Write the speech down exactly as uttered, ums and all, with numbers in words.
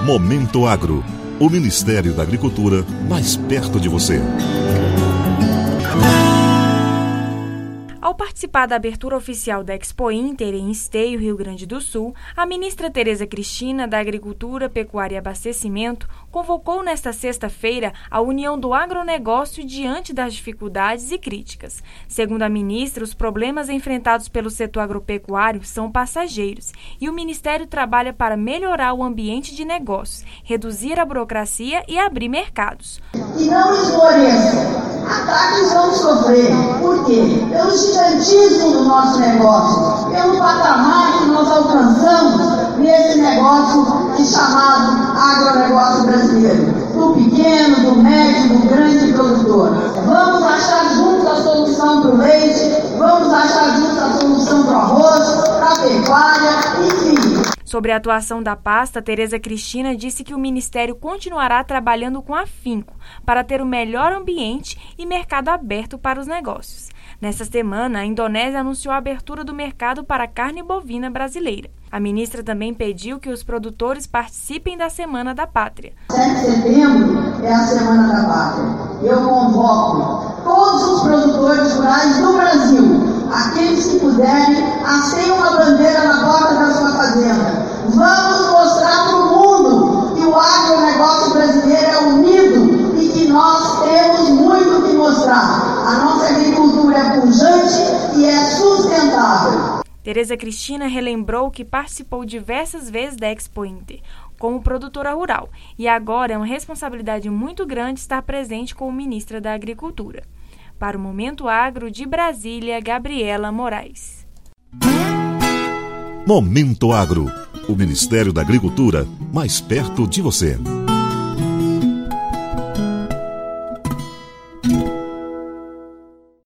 Momento Agro, o Ministério da Agricultura mais perto de você. Ao participar da abertura oficial da Expo Inter em Esteio, Rio Grande do Sul, a ministra Tereza Cristina, da Agricultura, Pecuária e Abastecimento, convocou nesta sexta-feira a união do agronegócio diante das dificuldades e críticas. Segundo a ministra, os problemas enfrentados pelo setor agropecuário são passageiros e o Ministério trabalha para melhorar o ambiente de negócios, reduzir a burocracia e abrir mercados. E não esmoreçam. Ataques vão sofrer. Por quê? Pelo gigantismo do nosso negócio, pelo patamar que nós alcançamos nesse negócio chamado agronegócio brasileiro, do pequeno, do médio, do grande produtor. Vamos achar juntos a solução para o leite, vamos achar juntos a solução para o arroz, para a pecuária, enfim. Sobre a atuação da pasta, Tereza Cristina disse que o Ministério continuará trabalhando com afinco para ter o melhor ambiente e mercado aberto para os negócios. Nesta semana, a Indonésia anunciou a abertura do mercado para a carne bovina brasileira. A ministra também pediu que os produtores participem da Semana da Pátria. sete de setembro é a Semana da Pátria. Eu convoco todos os produtores rurais do Brasil, aqueles que puderem, aceitem uma bandeira na porta da sua fazenda. Vamos mostrar para o mundo que o agronegócio brasileiro é unido e que nós temos muito que mostrar. A nossa agricultura é pujante e é sustentável. Tereza Cristina relembrou que participou diversas vezes da Expo Inter como produtora rural e agora é uma responsabilidade muito grande estar presente como ministra da Agricultura. Para o Momento Agro, de Brasília, Gabriela Moraes. Momento Agro, o Ministério da Agricultura mais perto de você.